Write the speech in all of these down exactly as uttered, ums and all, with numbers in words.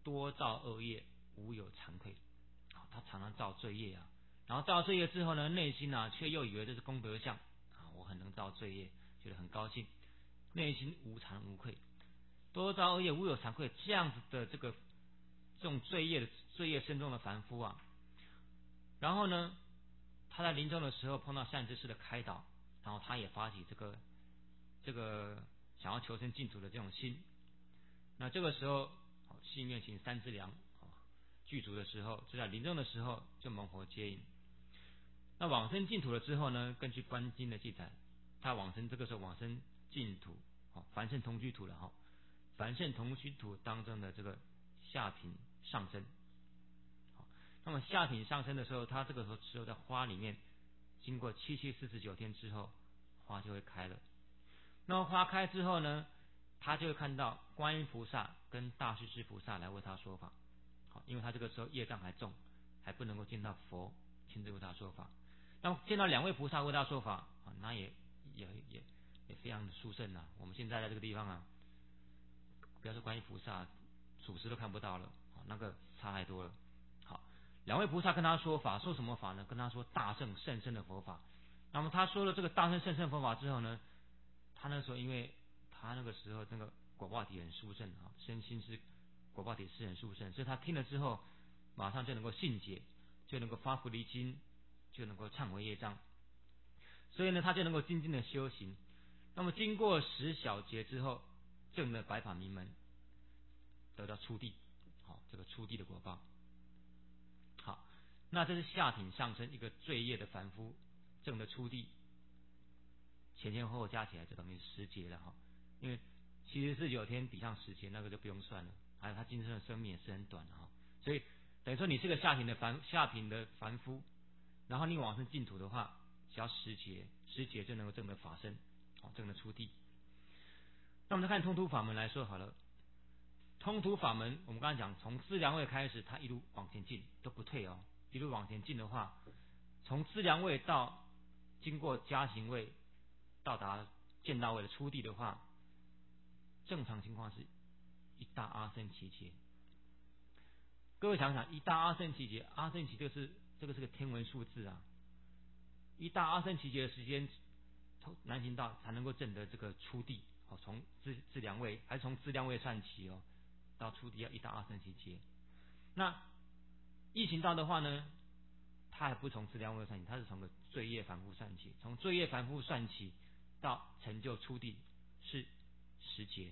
多造恶业，无有惭愧。啊，他常常造罪业啊，然后造罪业之后呢，内心啊却又以为这是功德相啊，我很能造罪业，觉得很高兴，内心无惭无愧。多造恶业，无有惭愧，这样子的这个这种罪业的罪业深重的凡夫啊，然后呢，他在临终的时候碰到善知识的开导，然后他也发起这个这个想要求生净土的这种心。那这个时候，信愿行三资粮具足的时候，就在临终的时候就蒙佛接引。那往生净土了之后呢，根据观经的记载，他往生这个时候往生净土，凡圣同居土了哈，凡圣同居土当中的这个下品上身。那么下品上升的时候，他这个时候在花里面，经过七七四十九天之后，花就会开了。那么花开之后呢，他就会看到观音菩萨跟大势至菩萨来为他说法。好，因为他这个时候业障还重，还不能够见到佛亲自为他说法。那么见到两位菩萨为他说法啊，那也也也也非常的殊胜啊。我们现在在这个地方啊，不要说观音菩萨，祖师都看不到了，那个差太多了。好，两位菩萨跟他说法，说什么法呢？跟他说大圣甚深的佛法。那么他说了这个大圣甚深佛法之后呢，他那时候因为他那个时候那个果报体很殊胜啊，身心是果报体是很殊胜，所以他听了之后，马上就能够信解，就能够发菩提心，就能够忏悔业障。所以呢，他就能够精进的修行。那么经过十小劫之后，证了白法明门，得到初地。好，这个初地的果报。好，那这是下品上升一个罪业的凡夫证的初地，前前后后加起来就等于十劫了哈。因为七十四九天比上十劫，那个就不用算了。还有他今生的生命也是很短的哈，所以等于说你是个下品的凡下品的凡夫，然后你往生净土的话，只要十劫，十劫就能够证得法身，哦，证得初地。那我们再看通途法门来说好了。通途法门，我们刚才讲，从资粮位开始，它一路往前进，都不退哦。一路往前进的话，从资粮位到经过加行位，到达见道位的初地的话，正常情况是一大阿僧祇劫。各位想想，一大阿僧祇劫，阿僧祇这个是这个是个天文数字啊。一大阿僧祇劫的时间，难行道才能够证得这个初地。哦，从资资粮位还是从资粮位算起哦。到初地要一大阿僧祇劫。那易行道的话呢，他还不从资粮位算起，他是从个罪业凡夫算起，从罪业凡夫算起到成就初地是十劫。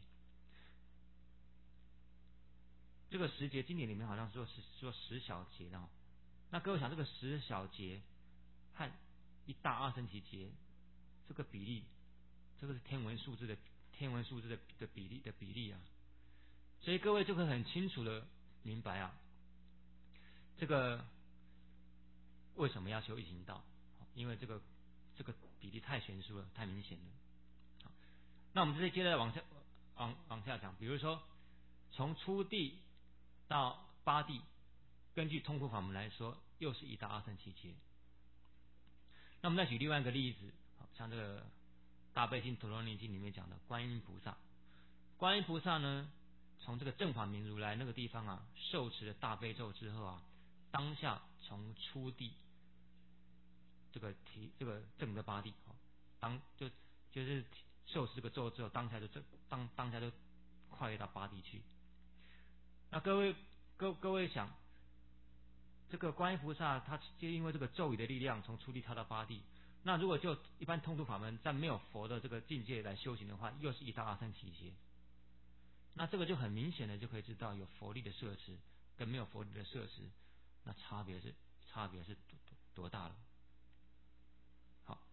这个十劫经典里面好像说是说十小劫的哦。那各位想，这个十小劫和一大阿僧祇劫这个比例，这个是天文数字的天文数字的的比例的比例啊。所以各位就会很清楚的明白啊，这个为什么要修易行道？因为这个这个比例太悬殊了，太明显了。好，那我们这接着往下往往下讲，比如说从初地到八地，根据通途法门来说，又是一大阿僧祇劫。那我们再举另外一个例子，像这个大悲经陀罗尼经里面讲的观音菩萨，观音菩萨呢，从这个正法明如来那个地方啊，受持了大悲咒之后啊，当下从初地这个提这个正的八地，当就就是受持这个咒之后，当下就当当下就跨越到八地去。那各位各各位想，这个观音菩萨他就因为这个咒语的力量，从初地跳到八地。那如果就一般通途法门，在没有佛的这个境界来修行的话，又是一大阿僧祇劫。那这个就很明显的就可以知道，有佛力的摄持跟没有佛力的摄持，那差别是差别是多多多大了。好，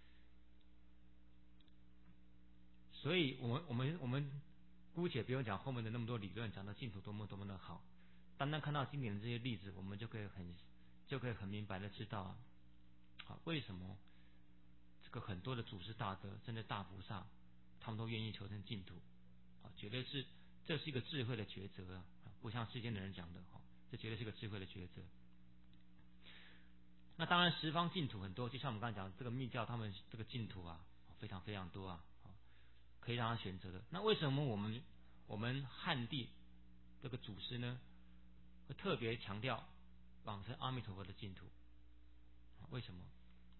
所以我们我们我们姑且不用讲后面的那么多理论，讲到净土多么多么的好，单单看到经典的这些例子，我们就可以很就可以很明白的知道啊，好，为什么这个很多的祖师大德甚至大菩萨，他们都愿意求生净土。啊，绝对是这是一个智慧的抉择啊，不像世间的人讲的哈，这绝对是个智慧的抉择。那当然十方净土很多，就像我们刚才讲这个密教，他们这个净土啊非常非常多啊，可以让他选择的。那为什么我们我们汉地这个祖师呢， 特别强调往生阿弥陀佛的净土。为什么？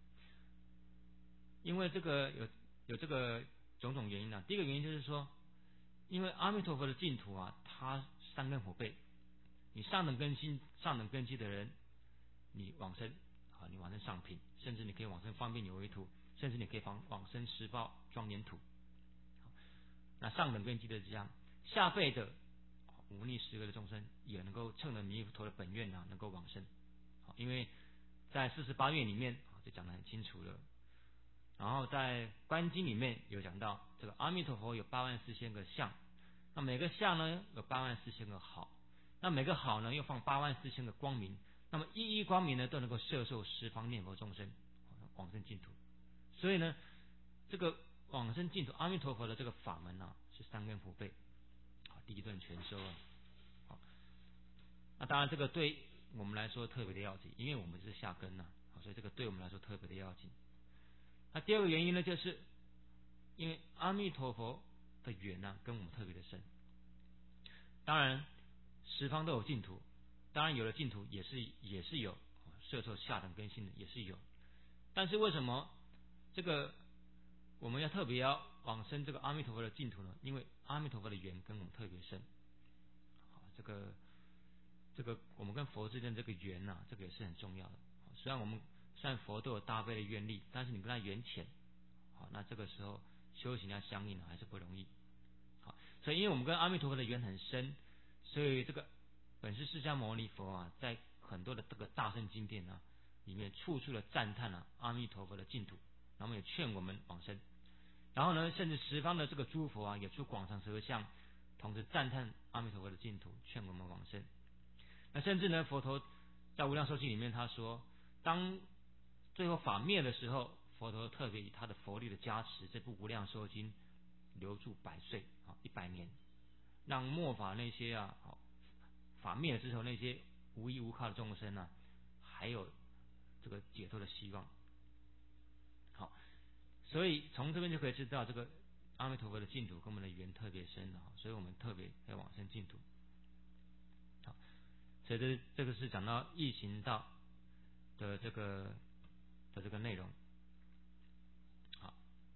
因为这个有有这个种种原因啊。第一个原因就是说，因为阿弥陀佛的净土啊，它三根福倍，你上等根心、上等根基的人，你往生啊，你往生上品，甚至你可以往生方便有为土，甚至你可以往往生十报庄严土。那上等根基的这样，下辈的无逆十恶的众生也能够乘着弥陀的本愿啊，能够往生。好，因为在四十八愿里面就讲得很清楚了。然后在观经里面有讲到，这个阿弥陀佛有八万四千个相，那每个相呢有八万四千个好，那每个好呢又放八万四千个光明，那么一一光明呢都能够摄受十方念佛众生往生净土。所以呢，这个往生净土阿弥陀佛的这个法门啊，是三根福倍，好，第一顿全收啊。好，那当然这个对我们来说特别的要紧，因为我们是下根呐、啊，所以这个对我们来说特别的要紧。那第二个原因呢，就是因为阿弥陀佛的缘呢、啊，跟我们特别的深。当然，十方都有净土，当然有了净土也是也是有摄受下等根性的也是有，但是为什么这个我们要特别要往生这个阿弥陀佛的净土呢？因为阿弥陀佛的缘跟我们特别深。好，这个这个我们跟佛之间这个缘呐、啊，这个也是很重要的。虽然我们虽然佛都有大悲的愿力，但是你跟他缘浅，好，那这个时候修行要相应呢，还是不容易。好，所以因为我们跟阿弥陀佛的缘很深，所以这个本师释迦牟尼佛啊，在很多的这个大乘经典啊里面，处处的赞叹啊阿弥陀佛的净土，然后也劝我们往生。然后呢，甚至十方的这个诸佛啊，也出广长舌相，同时赞叹阿弥陀佛的净土，劝我们往生。那甚至呢，佛陀在无量寿经里面他说，当最后法灭的时候，佛陀特别以他的佛力的加持，这部无量寿经留住百岁啊，一百年，让末法那些啊，法灭了之后那些无依无靠的众生啊，还有这个解脱的希望。好，所以从这边就可以知道，这个阿弥陀佛的净土跟我们的缘特别深的，所以我们特别要往生净土。好，所以这这个是讲到易行道的这个的这个内容。好，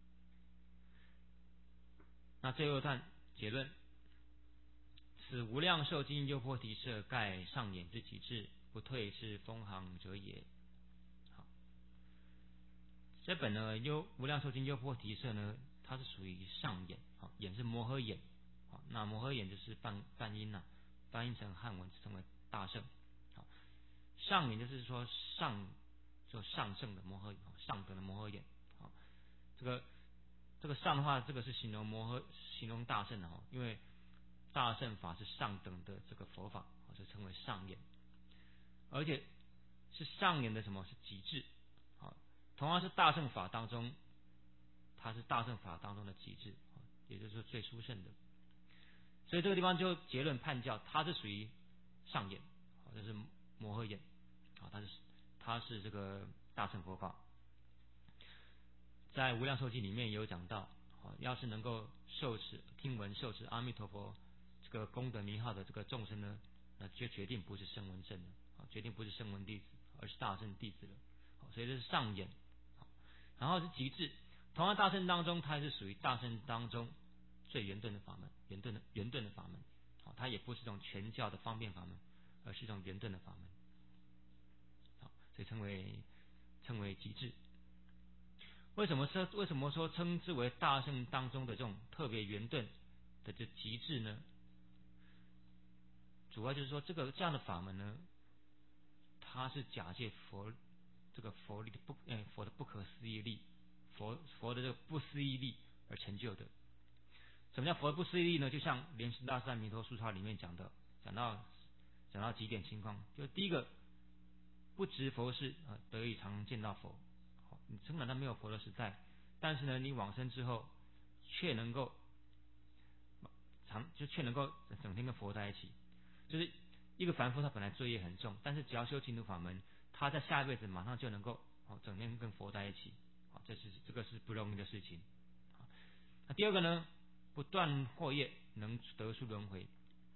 那最后一段结论：此无量寿经优波提舍，盖上演之极致，不退是风行者也。好，这本呢优无量寿经优波提舍呢，它是属于上演，好，演是摩诃演，好，那摩诃演就是梵梵音呐、啊，翻译成汉文称为大圣。好，上演就是说上就上圣的摩诃，上等的摩诃演。好，这个这个上的话，这个是形容摩诃，形容大圣的哦，因为大乘法是上等的这个佛法，就称为上演，而且是上演的什么？是极致。好，同样是大乘法当中，它是大乘法当中的极致，也就是说最殊胜的。所以这个地方就结论判教，它是属于上演，好，这是摩诃演，好，它是它是这个大乘佛法。在无量寿经里面有讲到，要是能够受持听闻受持阿弥陀佛这个功德名号的这个众生呢，那就决定不是声闻圣了，决定不是声闻弟子，而是大乘弟子了。所以这是上演。然后是极致，同样大乘当中，它是属于大乘当中最圆顿的法门，圆顿的圆顿的法门。好，它也不是一种全教的方便法门，而是一种圆顿的法门。好，所以称为称为极致。为什么说为什么说称之为大乘当中的这种特别圆顿的这极致呢？主要就是说这个这样的法门呢，它是假借佛这个佛力的不呃佛的不可思议力，佛佛的这个不思议力而成就的。什么叫佛的不思议力呢？就像莲池大善弥陀疏钞里面讲的，讲到讲到几点情况，就是第一个，不执佛事啊，得以常见到佛。好，你尽管他没有佛的实在，但是呢，你往生之后，却能够常就却能够整天跟佛在一起。就是一个凡夫，他本来罪业很重，但是只要修净土法门，他在下一辈子马上就能够好整天跟佛在一起。好，这是这个是不容易的事情。好，那第二个呢，不断惑业，能得出轮回。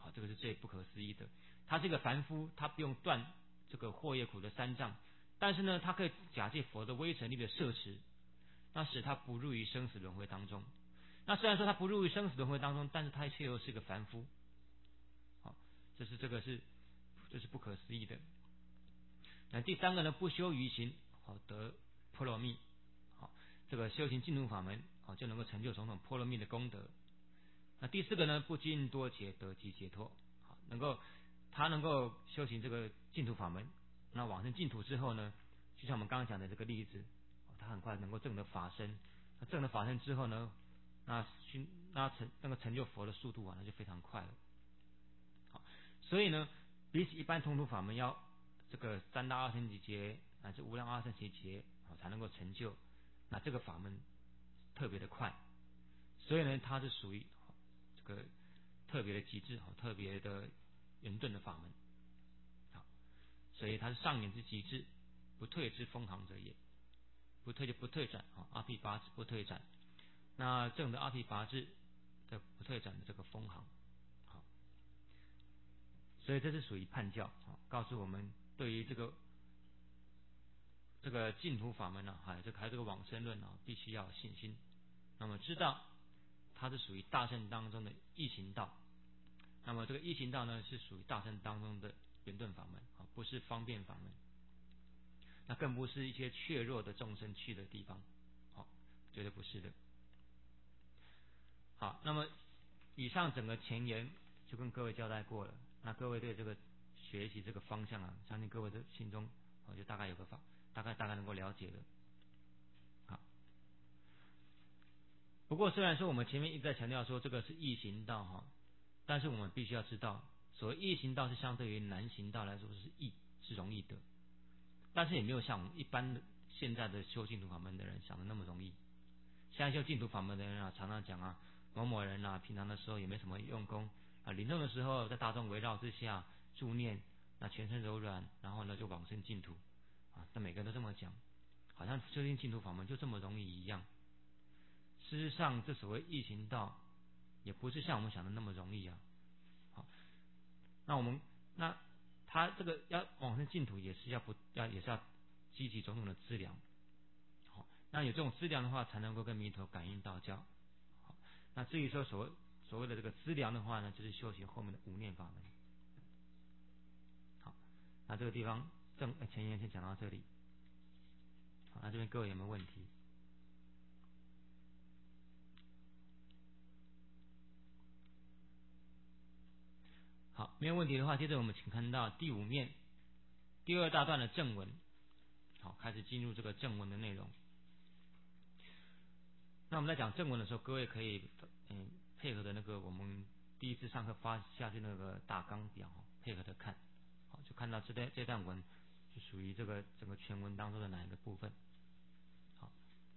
好，这个是最不可思议的。他是一个凡夫，他不用断这个祸业苦的三障，但是呢，他可以假借佛的威神力的摄持，那使他不入于生死轮回当中。那虽然说他不入于生死轮回当中，但是他却又是个凡夫。好，这是这个是这是不可思议的。那第三个呢，不修余行，好得波罗蜜。好，这个修行净土法门，好就能够成就种种波罗蜜的功德。那第四个呢，不经多劫得即解脱。好，能够他能够修行这个净土法门，那往生净土之后呢，就像我们刚刚讲的这个例子，他很快能够证得法身。那证得法身之后呢，那寻那成那个成就佛的速度啊，那就非常快了。好，所以呢，比起一般通途法门要这个三大阿僧祇劫乃至无量阿僧祇劫啊才能够成就，那这个法门特别的快，所以呢，它是属于这个特别的极致，特别的圆顿的法门。好，所以它是上演之极致，不退之风行者也。不退就不退转啊，阿毗跋致不退转。那证的阿毗跋致的不退转的这个风行。好，所以这是属于判教啊，告诉我们对于这个这个净土法门呢、啊，还有这个还有这个往生论啊，必须要有信心。那么知道它是属于大乘当中的易行道，那么这个易行道呢是属于大乘当中的圆顿法门啊，不是方便法门。那更不是一些怯弱的众生去的地方，好，绝对不是的。好，那么以上整个前言就跟各位交代过了，那各位对这个学习这个方向啊，相信各位的心中我就大概有个法，大概大概能够了解了。好，不过虽然说我们前面一直在强调说这个是易行道哈，但是我们必须要知道，所谓易行道是相对于难行道来说是易，是容易的。但是也没有像我们一般的现在的修净土法门的人想的那么容易。现在修净土法门的人啊，常常讲啊，某某人啊，平常的时候也没什么用功啊，临终的时候在大众围绕之下助念，那全身柔软，然后呢就往生净土啊。那每个人都这么讲，好像修行净土法门就这么容易一样。事实上，这所谓易行道，也不是像我们想的那么容易啊。好，那我们那。他这个要往生净土也是要不要也是要积极种种的资粮，好，那有这种资粮的话，才能够跟弥陀感应道交。好，那至于说所谓所谓的这个资粮的话呢，就是修行后面的无念法门。好，那这个地方正前言先讲到这里。好，那这边各位有没有问题？好，没有问题的话，接着我们请看到第五面第二大段的正文。好，开始进入这个正文的内容。那我们在讲正文的时候，各位可以嗯配合的那个我们第一次上课发下去那个大纲表，配合的看，好，就看到这段这段文是属于这个整个全文当中的哪一个部分。好，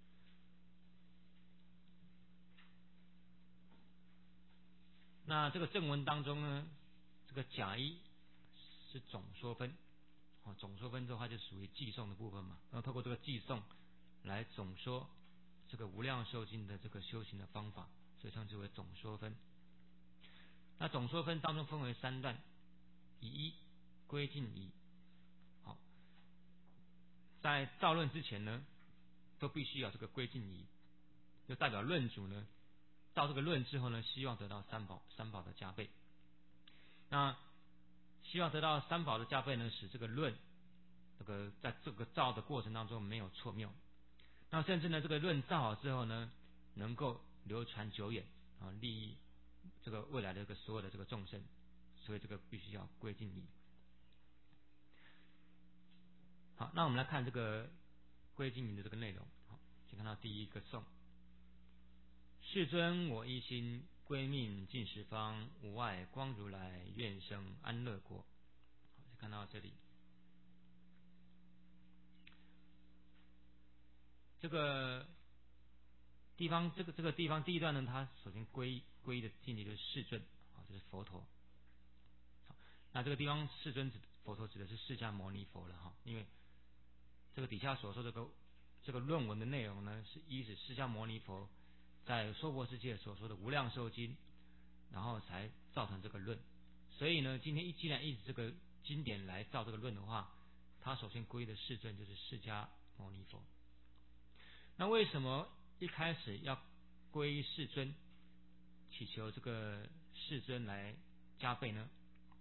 那这个正文当中呢，这个甲一是总说分，好，总说分的话就属于寄诵的部分嘛，然后透过这个寄诵来总说这个无量寿经的这个修行的方法，所以称之为总说分。那总说分当中分为三段，以一归尽仪。好，在造论之前呢，都必须有这个归尽仪，就代表论主呢，到这个论之后呢，希望得到三宝三宝的加倍。那希望得到三宝的加倍呢，使这个论这个在这个造的过程当中没有错谬。那甚至呢，这个论造好之后呢，能够流传久远啊，利益这个未来的这个所有的这个众生，所以这个必须要归尽仪。好，那我们来看这个归尽仪的这个内容。好，请看到第一个颂：世尊，我一心归命尽十方，无碍光如来，愿生安乐国。好，就看到这里。这个地方，这个这个地方第一段呢，它首先归归的境界就是世尊，好，这是佛陀。好，那这个地方世尊指佛陀指的是释迦牟尼佛了哈，因为这个底下所说的这个这个论文的内容呢，是依止释迦牟尼佛在娑婆世界所说的无量寿经，然后才造成这个论， 所以呢，今天一既然依这个经典来造这个论的话，他首先皈依的世尊就是释迦牟尼佛。那为什么一开始要皈依世尊，祈求这个世尊来加倍呢？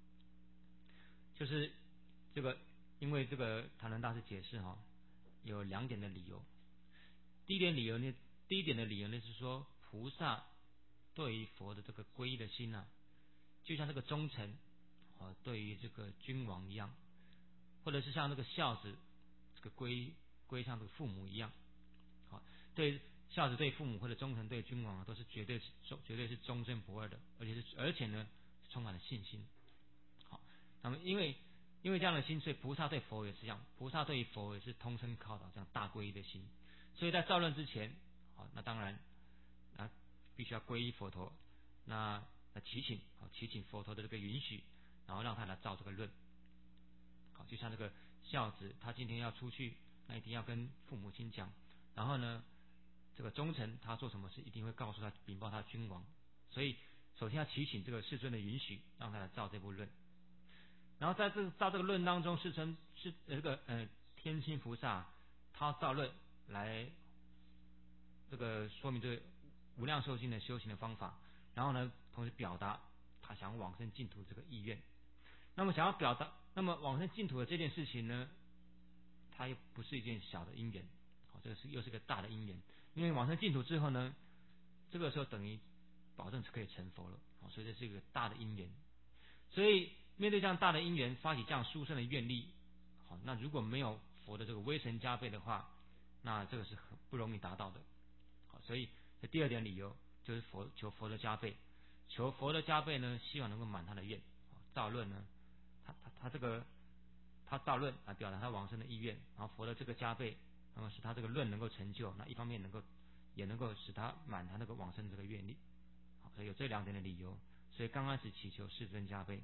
就是这个，因为这个唐人大师解释哈、哦，有两点的理由。第一点理由呢，第一点的理由呢是说，菩萨对于佛的这个皈依的心啊，就像这个忠臣啊对于这个君王一样，或者是像那个孝子这个归归向这个父母一样，好，对孝子对父母或者忠臣对君王啊，都是绝对是绝对是忠贞不二的，而且是而且呢充满了信心。好，那么因为因为这样的心，所以菩萨对佛也是这样，菩萨对佛也是通身靠倒这样大皈依的心。所以在造论之前，好，那当然啊必须要皈依佛陀，那那祈请好祈请佛陀的这个允许，然后让他来造这个论。好，就像这个孝子，他今天要出去，那一定要跟父母亲讲，然后呢，这个忠臣他做什么事一定会告诉他禀报他的君王，所以首先要祈请这个世尊的允许，让他来造这部论。然后在这个造这个论当中，世尊是这个呃天亲菩萨他造论来这个说明这个无量寿经的修行的方法，然后呢，同时表达他想往生净土这个意愿。那么想要表达，那么往生净土的这件事情呢，它又不是一件小的因缘，好，这个是又是个大的因缘。因为往生净土之后呢，这个时候等于保证是可以成佛了，好，所以这是一个大的因缘。所以面对这样大的因缘，发起这样殊胜的愿力，好，那如果没有佛的这个威神加倍的话，那这个是很不容易达到的。好，所以这第二点理由就是佛求佛的加倍，求佛的加倍呢，希望能够满他的愿。造论呢，他他他这个他造论来表达他往生的意愿，然后佛的这个加倍，那么使他这个论能够成就，那一方面能够也能够使他满他那个往生这个愿力。好，所以有这两点的理由，所以刚开始祈求世尊加倍。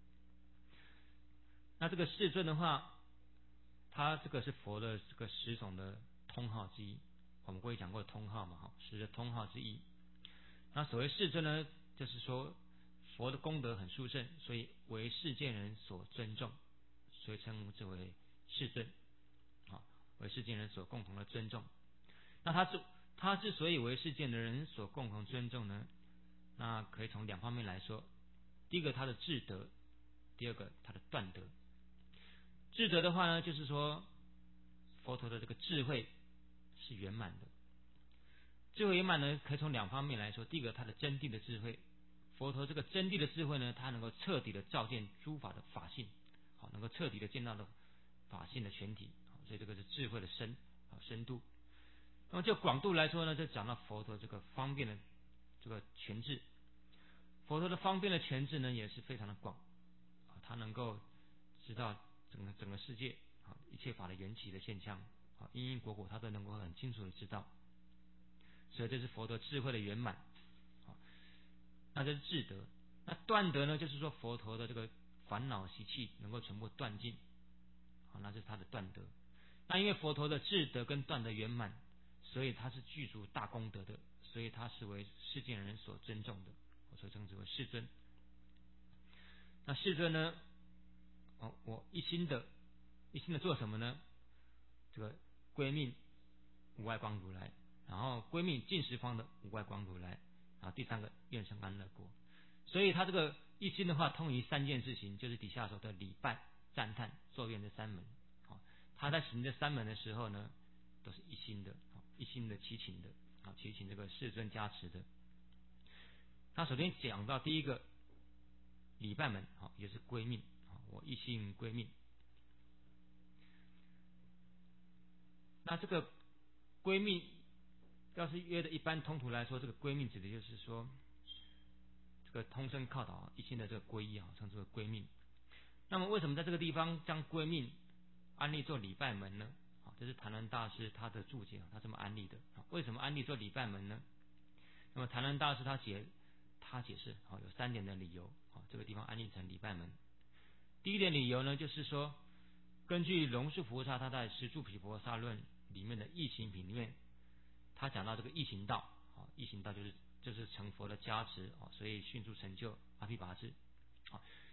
那这个世尊的话，他这个是佛的这个十种的通号之一，我们过去讲过通号嘛，哈，十的通号之一。那所谓世尊呢，就是说佛的功德很殊胜，所以为世间人所尊重，所以称之为世尊，啊，为世间人所共同的尊重。那他之他之所以为世间的人所共同尊重呢，那可以从两方面来说。第一个他的智德，第二个他的断德。智德的话呢，就是说佛陀的这个智慧是圆满的。智慧圆满呢，可以从两方面来说。第一个他的真谛的智慧，佛陀这个真谛的智慧呢，它能够彻底的照见诸法的法性，好，能够彻底的见到的法性的全体，所以这个是智慧的深啊深度。那么就广度来说呢，就讲到佛陀这个方便的这个全智。佛陀的方便的全智呢，也是非常的广啊，他能够知道整个整个世界啊一切法的缘起的现象啊因因果果，他都能够很清楚的知道。所以这是佛陀智慧的圆满，好，那这是智德。那断德呢，就是说佛陀的这个烦恼习气能够全部断尽，好，那是他的断德。那因为佛陀的智德跟断德圆满，所以他是具足大功德的，所以他是为世间人所尊重的，所以称之为世尊。那世尊呢，哦，我一心的一心的做什么呢？这个归命无碍光如来，然后归命尽十方的无碍光如来，然后第三个愿生安乐国。所以他这个一心的话，通于三件事情，就是底下说的礼拜、赞叹、作愿这三门。好，他在行这三门的时候呢，都是一心的，一心的祈请的，好，祈请这个世尊加持的。他首先讲到第一个礼拜门，好，也是归命，好，我一心归命。那这个归命，要是约的一般通途来说，这个归命指的就是说，这个通身靠倒一心的这个皈依啊，称之为归命。那么为什么在这个地方将归命安立做礼拜门呢？好，这是谭鸾大师他的注解，他这么安立的。为什么安立做礼拜门呢？那么谭鸾大师他解他解释，好，有三点的理由，好，这个地方安立成礼拜门。第一点理由呢，就是说，根据龙树菩萨他在《十住毗婆沙论》里面的易行品里面，他讲到这个易行道，啊，易行道就是就是成佛的加持啊，所以迅速成就阿毗跋致。啊，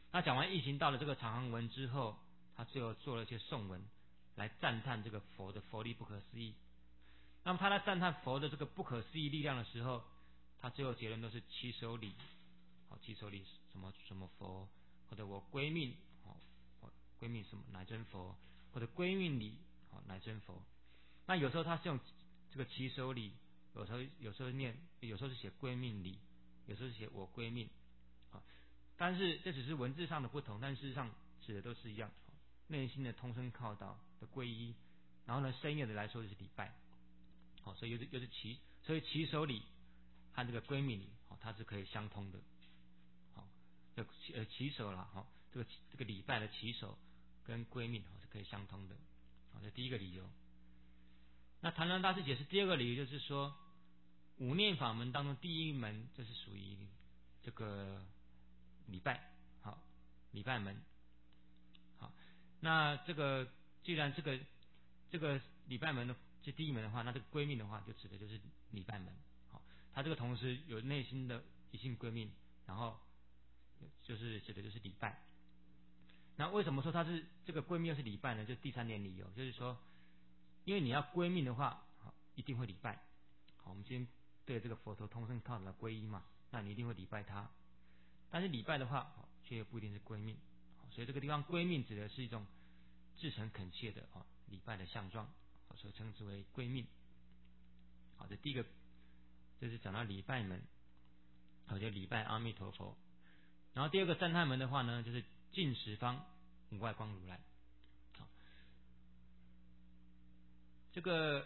那讲完易行道的这个长行文之后，他最后做了一些颂文，来赞叹这个佛的佛力不可思议。那么他在赞叹佛的这个不可思议力量的时候，他最后结论都是起手礼，好，起手礼什么什么佛，或者我归命，好，归命什么乃真佛，或者归命礼，好，乃真佛。那有时候他是用这个起手礼，有时候有时候念，有时候是写归命礼，有时候是写我归命，啊，但是这只是文字上的不同，但事实上指的都是一样，内心的通身靠道的皈依，然后呢，深夜的来说就是礼拜，好，所以又是又是起，所以起手礼和这个归命礼，好，它是可以相通的，好，这呃起手了，好，这个这个礼拜的起手跟归命好是可以相通的，好，这第一个理由。那谭鸾大师解释第二个理由，就是说五念法门当中第一门就是属于这个礼拜，好，礼拜门，好，那这个既然这个这个礼拜门的这第一门的话，那这个归命的话就指的就是礼拜门，好，它这个同时有内心的一性归命，然后就是指的就是礼拜。那为什么说它是这个归命又是礼拜呢？就第三点理由，就是说因为你要归命的话，好，一定会礼拜。好，我们今天对这个佛陀通身靠的皈依嘛，那你一定会礼拜他。但是礼拜的话，却不一定是归命。所以这个地方归命指的是一种至诚恳切的哦礼拜的相状，所以称之为归命。好，这第一个，这是讲到礼拜门，好，就礼拜阿弥陀佛。然后第二个赞叹门的话呢，就是净十方无外光如来。这个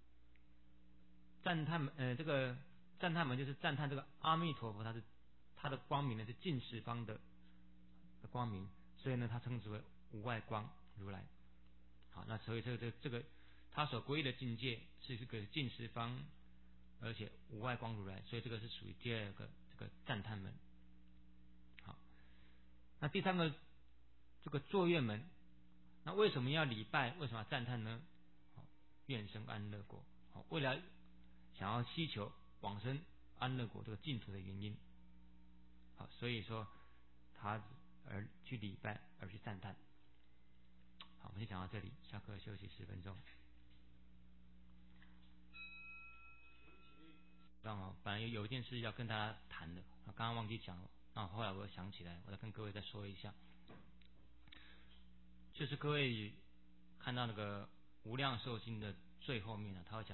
赞叹门，呃，这个赞叹门就是赞叹这个阿弥陀佛，它是它的光明呢是净十方的的光明，所以呢，它称之为无外光如来。好，那所以这个这个这个他所皈依的境界是这个净十方，而且无外光如来，所以这个是属于第二个这个赞叹门。好，那第三个这个坐月门，那为什么要礼拜？为什么要赞叹呢？愿生安乐国，好，为了想要希求往生安乐国这个净土的原因，好，所以说他而去礼拜，而去赞叹。好，我们就讲到这里，下课休息十分钟。让我本来有一件事要跟大家谈的，刚刚忘记讲了，那后来我又想起来，我再跟各位再说一下，就是各位看到那个无量寿经的最后面呢，他会讲。